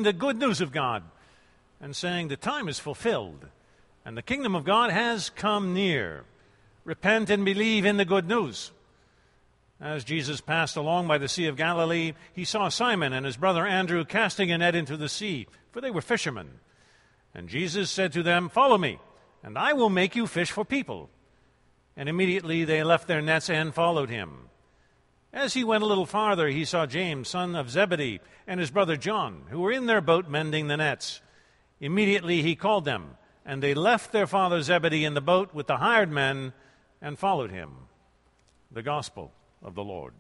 the good news of God and saying the time is fulfilled and the kingdom of God has come near. Repent and believe in the good news. As Jesus passed along by the Sea of Galilee, he saw Simon and his brother Andrew casting a net into the sea, for they were fishermen. And Jesus said to them, "Follow me, and I will make you fish for people." And immediately they left their nets and followed him. As he went a little farther, he saw James, son of Zebedee, and his brother John, who were in their boat mending the nets. Immediately he called them, and they left their father Zebedee in the boat with the hired men and followed him. The Gospel of the Lord.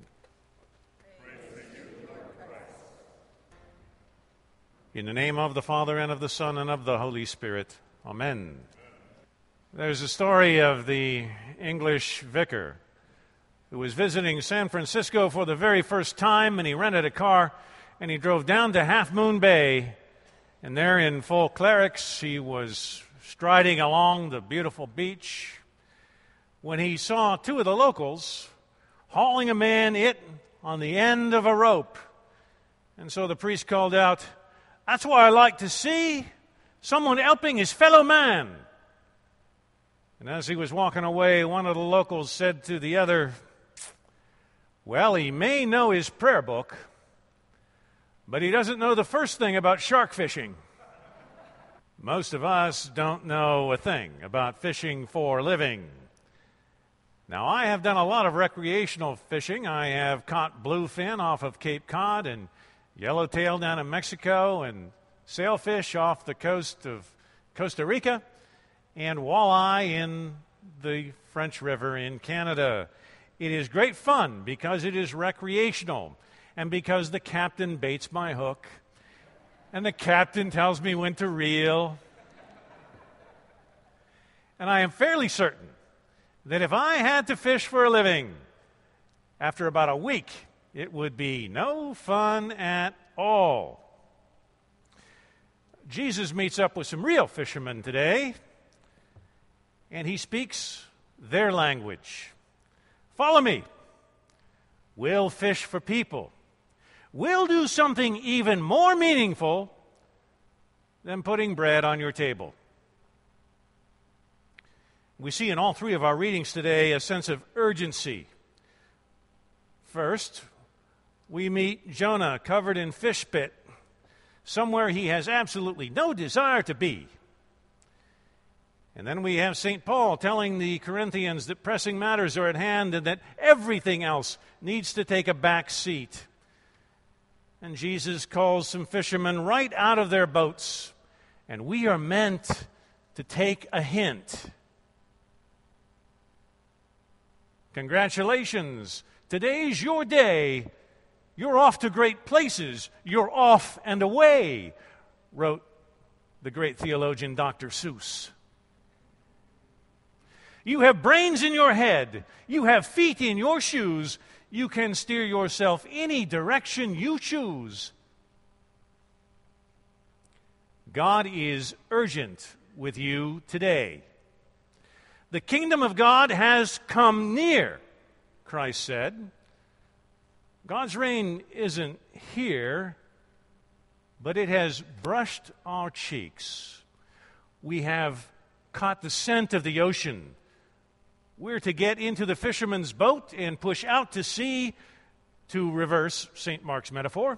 In the name of the Father, and of the Son, and of the Holy Spirit. Amen. There's a story of the English vicar who was visiting San Francisco for the very first time, and he rented a car, and he drove down to Half Moon Bay, and there in full clerics, he was striding along the beautiful beach when he saw two of the locals hauling a man on the end of a rope. And so the priest called out, "That's what I like to see, someone helping his fellow man." And as he was walking away, one of the locals said to the other, "Well, he may know his prayer book, but he doesn't know the first thing about shark fishing." Most of us don't know a thing about fishing for a living. Now, I have done a lot of recreational fishing. I have caught bluefin off of Cape Cod and yellowtail down in Mexico and sailfish off the coast of Costa Rica and walleye in the French River in Canada. It is great fun because it is recreational and because the captain baits my hook and the captain tells me when to reel. And I am fairly certain that if I had to fish for a living, after about a week, it would be no fun at all. Jesus meets up with some real fishermen today, and he speaks their language. "Follow me. We'll fish for people. We'll do something even more meaningful than putting bread on your table." We see in all three of our readings today a sense of urgency. First, we meet Jonah covered in fish spit, somewhere he has absolutely no desire to be. And then we have St. Paul telling the Corinthians that pressing matters are at hand and that everything else needs to take a back seat. And Jesus calls some fishermen right out of their boats, and we are meant to take a hint. Congratulations, today's your day. You're off to great places. You're off and away, wrote the great theologian Dr. Seuss. You have brains in your head. You have feet in your shoes. You can steer yourself any direction you choose. God is urgent with you today. The kingdom of God has come near, Christ said. God's reign isn't here, but it has brushed our cheeks. We have caught the scent of the ocean. We're to get into the fisherman's boat and push out to sea, to reverse St. Mark's metaphor.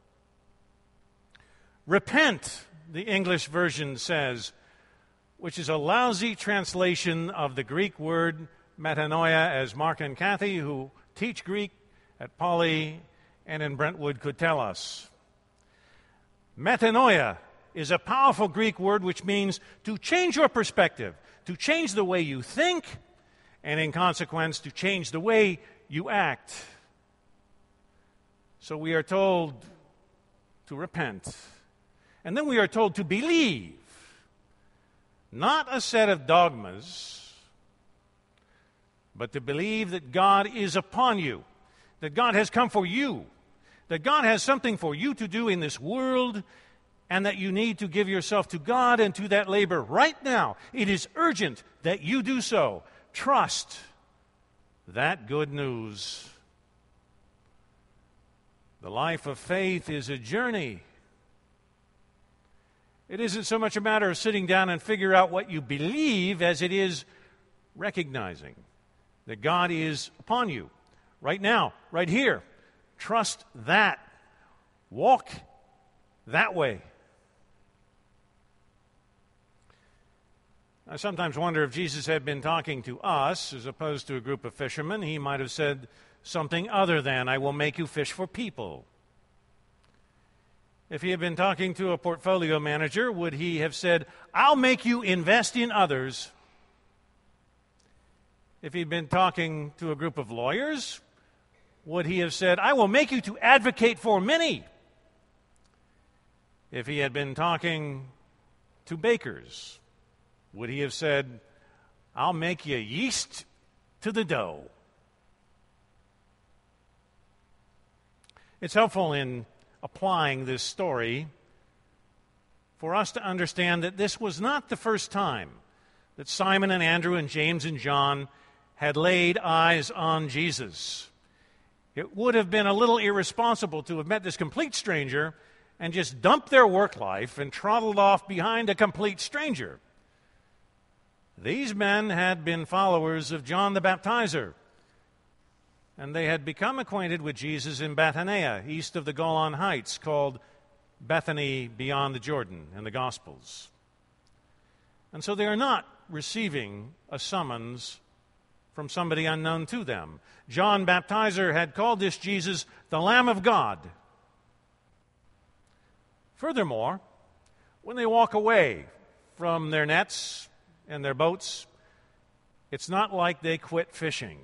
Repent, the English version says, which is a lousy translation of the Greek word metanoia, as Mark and Kathy, who teach Greek at Poly and in Brentwood, could tell us. Metanoia is a powerful Greek word which means to change your perspective, to change the way you think, and in consequence, to change the way you act. So we are told to repent. And then we are told to believe. Not a set of dogmas, but to believe that God is upon you, that God has come for you, that God has something for you to do in this world, and that you need to give yourself to God and to that labor right now. It is urgent that you do so. Trust that good news. The life of faith is a journey. It isn't so much a matter of sitting down and figure out what you believe as it is recognizing that God is upon you right now, right here. Trust that. Walk that way. I sometimes wonder if Jesus had been talking to us as opposed to a group of fishermen, he might have said something other than, I will make you fish for people. If he had been talking to a portfolio manager, would he have said, I'll make you invest in others? If he'd been talking to a group of lawyers, would he have said, I will make you to advocate for many? If he had been talking to bakers, would he have said, I'll make you yeast to the dough? It's helpful in applying this story for us to understand that this was not the first time that Simon and Andrew and James and John had laid eyes on Jesus. It would have been a little irresponsible to have met this complete stranger and just dumped their work life and trottled off behind a complete stranger. These men had been followers of John the Baptizer, and they had become acquainted with Jesus in Bethania, east of the Golan Heights, called Bethany beyond the Jordan in the Gospels. And so they are not receiving a summons from somebody unknown to them. John Baptizer had called this Jesus the Lamb of God. Furthermore, when they walk away from their nets and their boats, it's not like they quit fishing.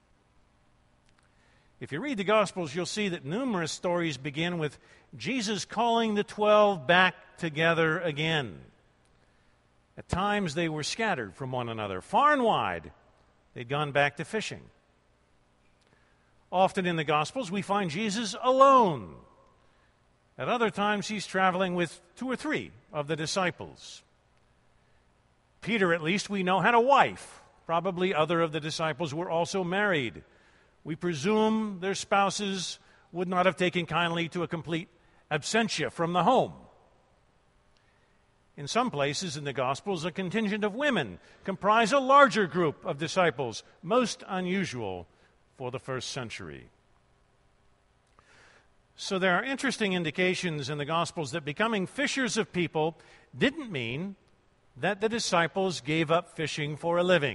If you read the Gospels, you'll see that numerous stories begin with Jesus calling the 12 back together again. At times they were scattered from one another, far and wide. They'd gone back to fishing. Often in the Gospels, we find Jesus alone. At other times, he's traveling with 2 or 3 of the disciples. Peter, at least, we know, had a wife. Probably other of the disciples were also married. We presume their spouses would not have taken kindly to a complete absentia from the home. In some places in the Gospels, a contingent of women comprise a larger group of disciples, most unusual for the first century. So there are interesting indications in the Gospels that becoming fishers of people didn't mean that the disciples gave up fishing for a living.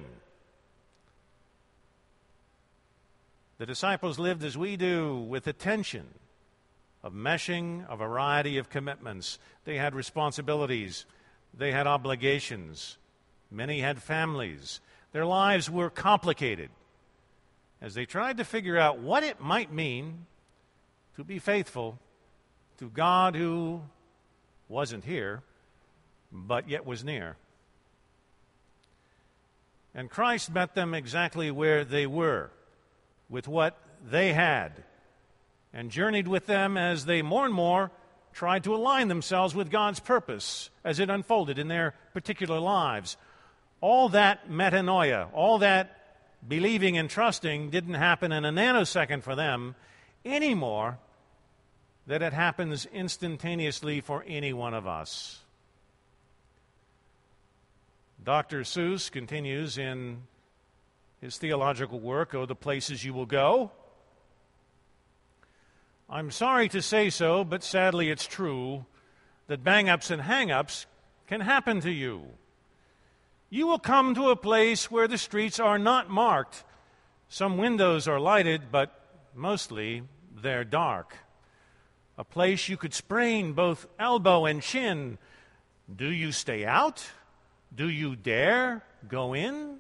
The disciples lived as we do, with the tension of meshing a variety of commitments. They had responsibilities. They had obligations. Many had families. Their lives were complicated as they tried to figure out what it might mean to be faithful to God who wasn't here, but yet was near. And Christ met them exactly where they were, with what they had, and journeyed with them as they more and more tried to align themselves with God's purpose as it unfolded in their particular lives. All that metanoia, all that believing and trusting didn't happen in a nanosecond for them any more than it happens instantaneously for any one of us. Dr. Seuss continues in his theological work, Oh, the Places You Will Go. I'm sorry to say so, but sadly it's true, that bang-ups and hang-ups can happen to you. You will come to a place where the streets are not marked. Some windows are lighted, but mostly they're dark. A place you could sprain both elbow and chin. Do you stay out? Do you dare go in?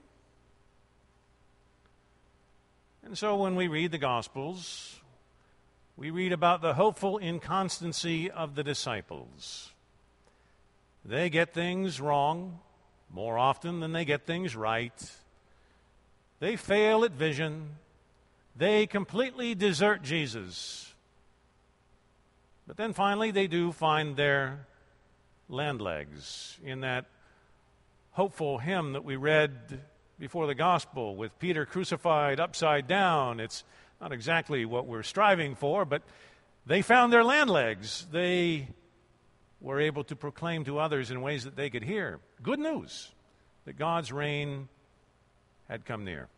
And so when we read the Gospels, we read about the hopeful inconstancy of the disciples. They get things wrong more often than they get things right. They fail at vision. They completely desert Jesus. But then finally they do find their land legs in that hopeful hymn that we read before the gospel with Peter crucified upside down. It's not exactly what we're striving for, but they found their land legs. They were able to proclaim to others in ways that they could hear good news that God's reign had come near.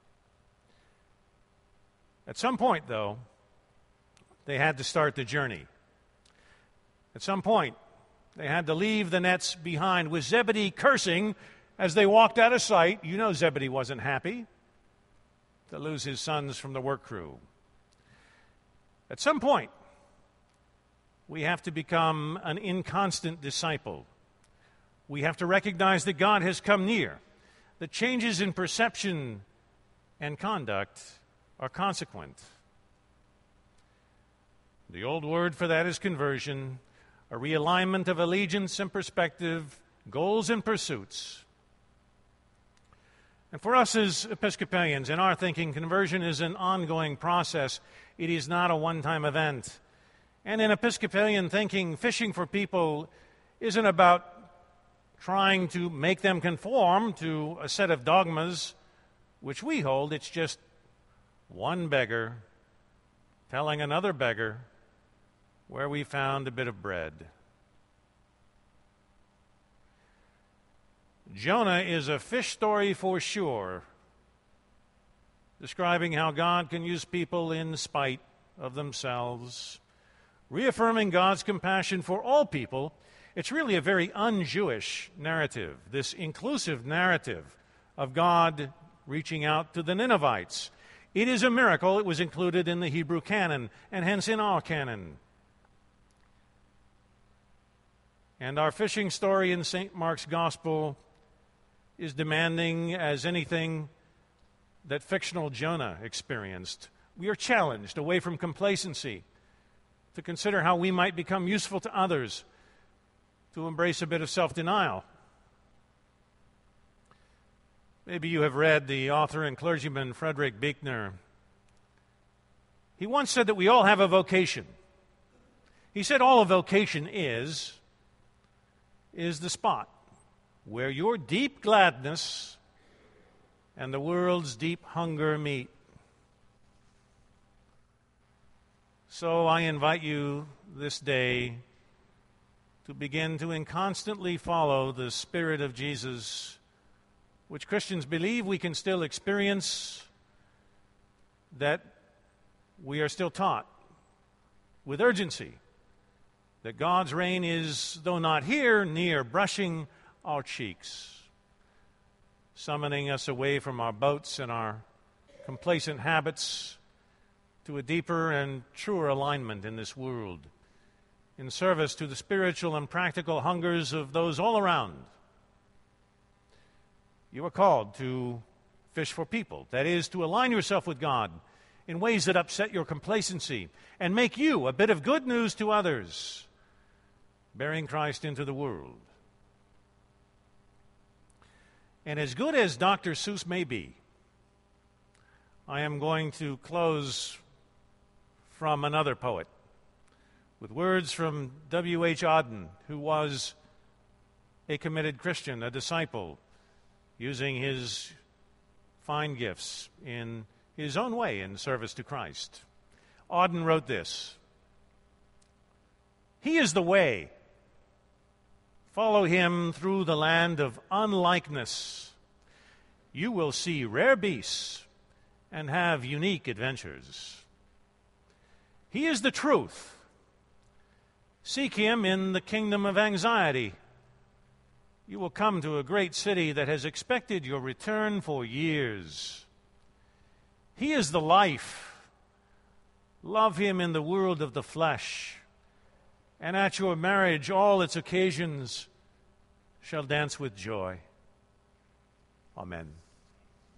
At some point, though, they had to start the journey. At some point, they had to leave the nets behind, with Zebedee cursing as they walked out of sight. You know Zebedee wasn't happy to lose his sons from the work crew. At some point, we have to become an inconstant disciple. We have to recognize that God has come near. The changes in perception and conduct are consequent. The old word for that is conversion, a realignment of allegiance and perspective, goals and pursuits. And for us as Episcopalians, in our thinking, conversion is an ongoing process. It is not a one-time event. And in Episcopalian thinking, fishing for people isn't about trying to make them conform to a set of dogmas which we hold. It's just one beggar telling another beggar where we found a bit of bread. Jonah is a fish story for sure, describing how God can use people in spite of themselves, reaffirming God's compassion for all people. It's really a very un-Jewish narrative, this inclusive narrative of God reaching out to the Ninevites. It is a miracle it was included in the Hebrew canon, and hence in our canon. And our fishing story in St. Mark's Gospel is demanding as anything that fictional Jonah experienced. We are challenged away from complacency to consider how we might become useful to others, to embrace a bit of self-denial. Maybe you have read the author and clergyman Frederick Buechner. He once said that we all have a vocation. He said all a vocation is the spot where your deep gladness and the world's deep hunger meet. So I invite you this day to begin to inconstantly follow the Spirit of Jesus, which Christians believe we can still experience, that we are still taught with urgency that God's reign is, though not here, near, brushing our cheeks, summoning us away from our boats and our complacent habits to a deeper and truer alignment in this world, in service to the spiritual and practical hungers of those all around. You are called to fish for people, that is, to align yourself with God in ways that upset your complacency and make you a bit of good news to others, bearing Christ into the world. And as good as Dr. Seuss may be, I am going to close from another poet with words from W.H. Auden, who was a committed Christian, a disciple, using his fine gifts in his own way in service to Christ. Auden wrote this: "He is the way. Follow him through the land of unlikeness. You will see rare beasts and have unique adventures. He is the truth. Seek him in the kingdom of anxiety. You will come to a great city that has expected your return for years. He is the life. Love him in the world of the flesh, and at your marriage all its occasions shall dance with joy." Amen.